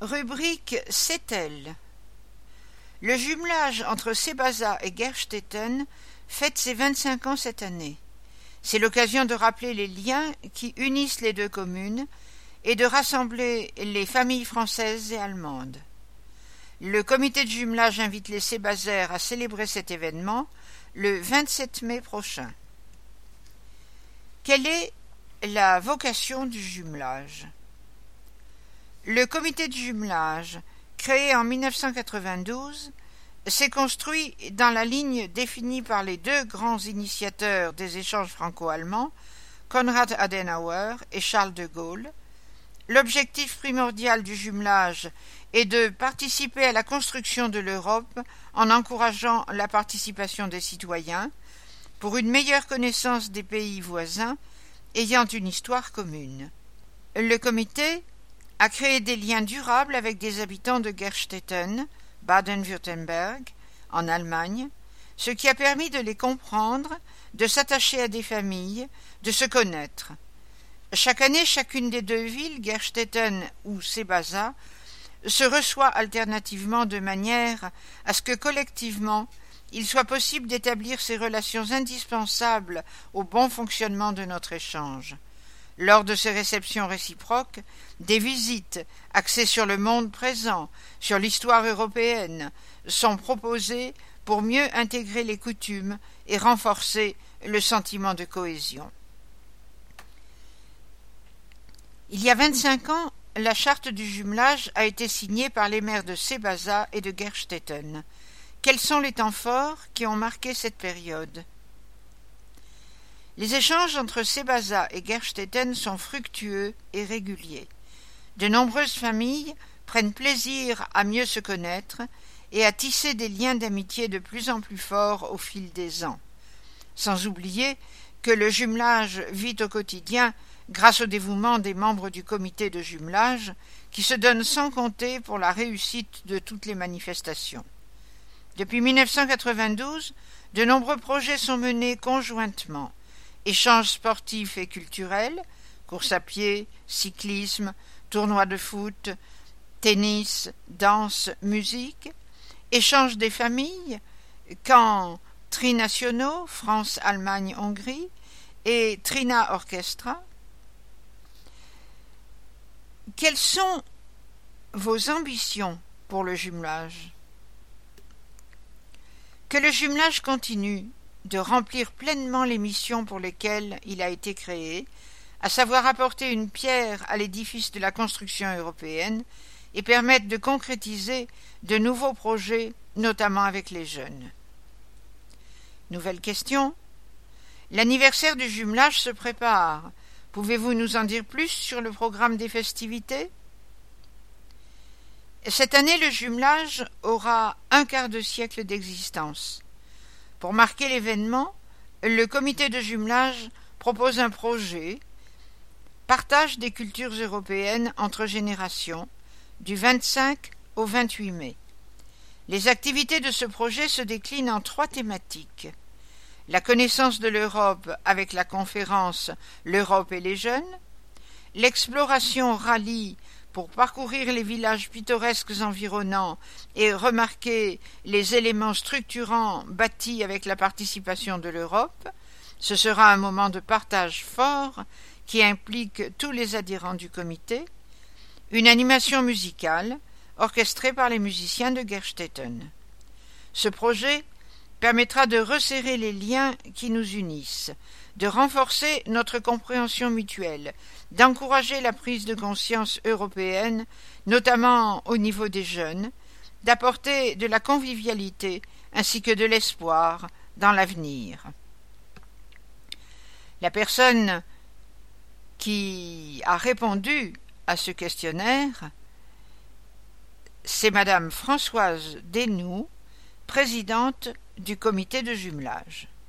Rubrique Seyttel. Le jumelage entre Sebasa et Gerstetten fête ses 25 ans cette année. C'est l'occasion de rappeler les liens qui unissent les deux communes et de rassembler les familles françaises et allemandes. Le comité de jumelage invite les Sébasaires à célébrer cet événement le 27 mai prochain. Quelle est la vocation du jumelage ? Le comité de jumelage, créé en 1992, s'est construit dans la ligne définie par les deux grands initiateurs des échanges franco-allemands, Konrad Adenauer et Charles de Gaulle. L'objectif primordial du jumelage est de participer à la construction de l'Europe en encourageant la participation des citoyens pour une meilleure connaissance des pays voisins ayant une histoire commune. Le comité a créé des liens durables avec des habitants de Gerstetten, Baden-Württemberg, en Allemagne, ce qui a permis de les comprendre, de s'attacher à des familles, de se connaître. Chaque année, chacune des deux villes, Gerstetten ou Sebasa, se reçoit alternativement de manière à ce que collectivement, il soit possible d'établir ces relations indispensables au bon fonctionnement de notre échange. Lors de ces réceptions réciproques, des visites axées sur le monde présent, sur l'histoire européenne, sont proposées pour mieux intégrer les coutumes et renforcer le sentiment de cohésion. Il y a 25 ans, la charte du jumelage a été signée par les maires de Sebasa et de Gerstetten. Quels sont les temps forts qui ont marqué cette période ? Les échanges entre Sebasa et Gerstetten sont fructueux et réguliers. De nombreuses familles prennent plaisir à mieux se connaître et à tisser des liens d'amitié de plus en plus forts au fil des ans. Sans oublier que le jumelage vit au quotidien grâce au dévouement des membres du comité de jumelage qui se donnent sans compter pour la réussite de toutes les manifestations. Depuis 1992, de nombreux projets sont menés conjointement. Échanges sportifs et culturels, course à pied, cyclisme, tournois de foot, tennis, danse, musique, échanges des familles, camps trinationaux, France, Allemagne, Hongrie, et Trina Orchestra. Quelles sont vos ambitions pour le jumelage ? Que le jumelage continue de remplir pleinement les missions pour lesquelles il a été créé, à savoir apporter une pierre à l'édifice de la construction européenne et permettre de concrétiser de nouveaux projets, notamment avec les jeunes. Nouvelle question. L'anniversaire du jumelage se prépare. Pouvez-vous nous en dire plus sur le programme des festivités ? Cette année, le jumelage aura un quart de siècle d'existence. Pour marquer l'événement, le comité de jumelage propose un projet « Partage des cultures européennes entre générations » du 25 au 28 mai. Les activités de ce projet se déclinent en 3 thématiques. La connaissance de l'Europe avec la conférence « L'Europe et les jeunes », l'exploration rallye pour parcourir les villages pittoresques environnants et remarquer les éléments structurants bâtis avec la participation de l'Europe. Ce sera un moment de partage fort qui implique tous les adhérents du comité. Une animation musicale orchestrée par les musiciens de Gerstetten. Ce projet permettra de resserrer les liens qui nous unissent, de renforcer notre compréhension mutuelle, d'encourager la prise de conscience européenne, notamment au niveau des jeunes, d'apporter de la convivialité ainsi que de l'espoir dans l'avenir. La personne qui a répondu à ce questionnaire, c'est Madame Françoise Desnoux, présidente du comité de jumelage.